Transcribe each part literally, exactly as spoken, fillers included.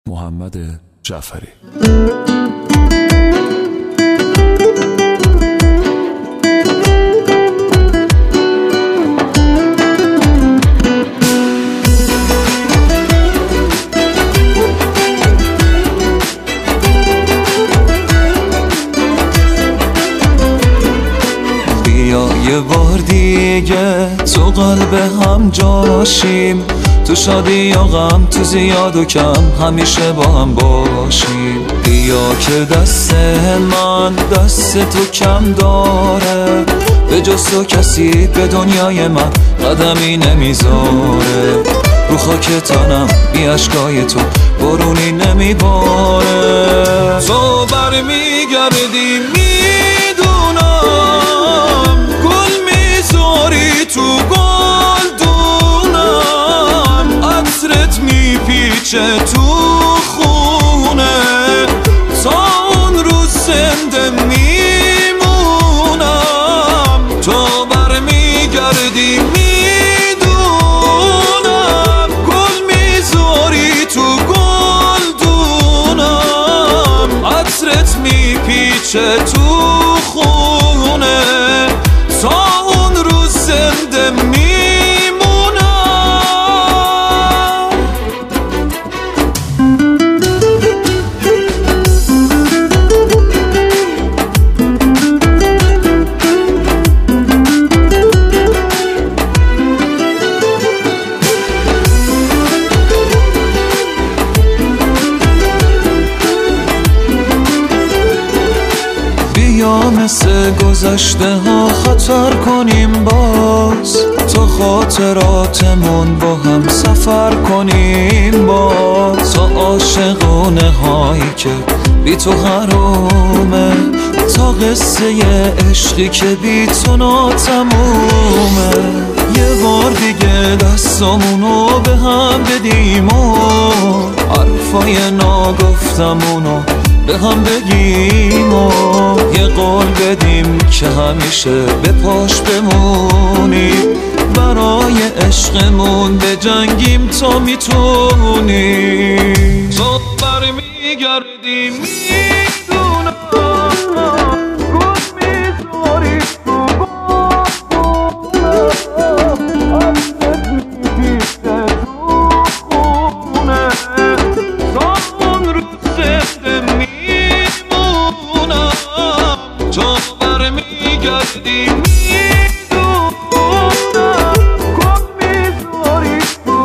محمد جعفری. بیا یه بار دیگه تو قلب هم جاشیم، تو شادی یا غم، تو زیاد و کم همیشه با هم باشیم. بیا که دست من دست تو کم داره، به جز تو کسی به دنیای من قدمی نمیذاره. رو خاک تنم بی اشکای تو برونی نمیباره. تو برمیگردی میدونم، گل میذاری تو گلدونم، عطرت میپیچه تو خونه، تا اون روز زنده میمونم. تو برمیگردی میدونم، گل میذاری تو گلدونم، عطرت میپیچه تو خونه، تا اون روز زنده میمونم. بیا مثل گذشته ها خطر کنیم باز، تا خاطراتمون با هم سفر کنیم باز، تا عاشقونه هایی که بی تو حرومه، تا قصه عشقی که بی تو ناتمومه. یه بار دیگه دستامونو به هم بدیم و حرفای ناگفتمونو به هم بگیم و یه قول بدیم که همیشه به پاش بمونیم، برای عشقمون بجنگیم تا میتونی. تو برمیگردی میدونم، گل میذاری تو گلدونم، عطرت میپیچه تو خونه، تا اون روز زنده میمونم. تو برمیگردی میدونم، گل میذاری تو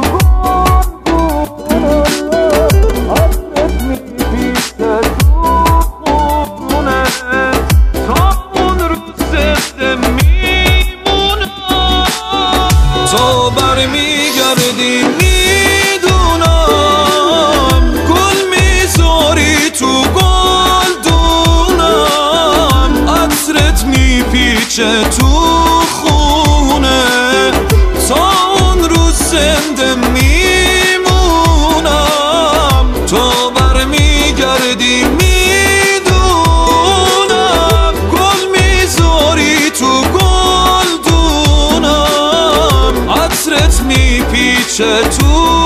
گلدونم، عطرت میپیچه تو خونه، تا اون روز زنده میمونم. تو برمیگردی میدونم، گل میذاری تو گلدونم، عطرت میپیچه تو خونه، تا اون روز زنده میمونم. تو برمیگردی میدونم، گل میذاری تو گلدونم، عطرت میپیچه تو